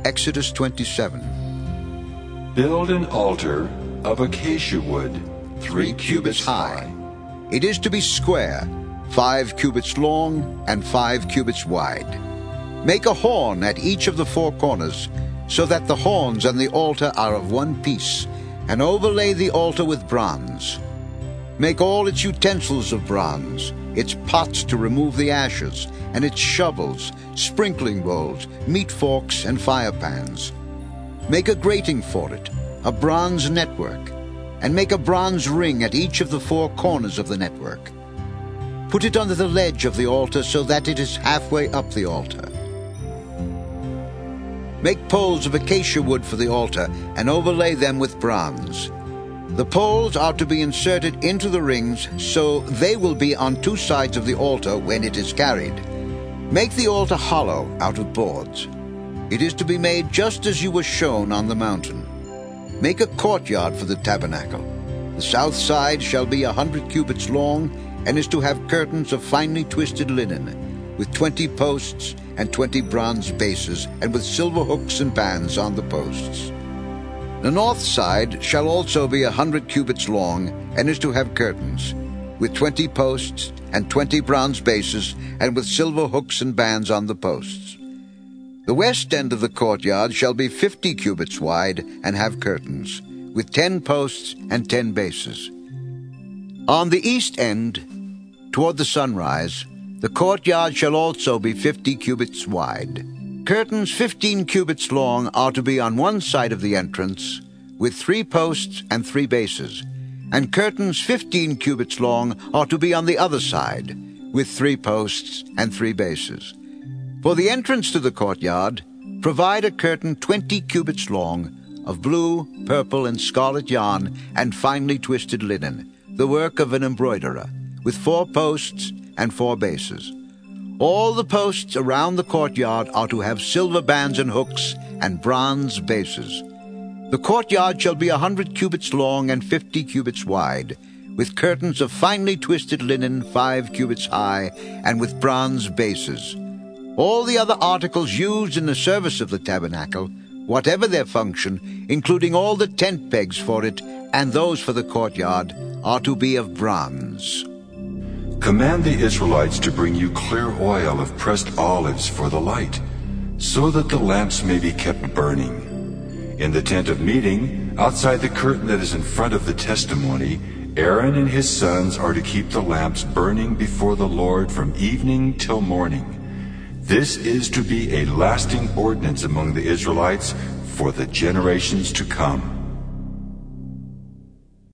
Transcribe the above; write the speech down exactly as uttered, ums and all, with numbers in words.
Exodus twenty-seven. Build an altar of acacia wood, three cubits high. It is to be square, five cubits long and five cubits wide. Make a horn at each of the four corners, so that the horns and the altar are of one piece, and overlay the altar with bronze. Make all its utensils of bronze, its pots to remove the ashes, and its shovels, sprinkling bowls, meat forks, and fire pans. Make a grating for it, a bronze network, and make a bronze ring at each of the four corners of the network. Put it under the ledge of the altar so that it is halfway up the altar. Make poles of acacia wood for the altar and overlay them with bronze. The poles are to be inserted into the rings so they will be on two sides of the altar when it is carried. Make the altar hollow out of boards. It is to be made just as you were shown on the mountain. Make a courtyard for the tabernacle. The south side shall be a hundred cubits long, and is to have curtains of finely twisted linen, with twenty posts and twenty bronze bases, and with silver hooks and bands on the posts. The north side shall also be a hundred cubits long, and is to have curtains, with twenty posts and twenty bronze bases, and with silver hooks and bands on the posts. The west end of the courtyard shall be fifty cubits wide, and have curtains, with ten posts and ten bases. On the east end, toward the sunrise, the courtyard shall also be fifty cubits wide. Curtains fifteen cubits long are to be on one side of the entrance, with three posts and three bases, and curtains fifteen cubits long are to be on the other side, with three posts and three bases. For the entrance to the courtyard, provide a curtain twenty cubits long, of blue, purple, and scarlet yarn, and finely twisted linen, the work of an embroiderer, with four posts and four bases. All the posts around the courtyard are to have silver bands and hooks, and bronze bases. The courtyard shall be a hundred cubits long and fifty cubits wide, with curtains of finely twisted linen five cubits high, and with bronze bases. All the other articles used in the service of the tabernacle, whatever their function, including all the tent pegs for it and those for the courtyard, are to be of bronze. Command the Israelites to bring you clear oil of pressed olives for the light, so that the lamps may be kept burning. In the tent of meeting, outside the curtain that is in front of the testimony, Aaron and his sons are to keep the lamps burning before the Lord from evening till morning. This is to be a lasting ordinance among the Israelites for the generations to come.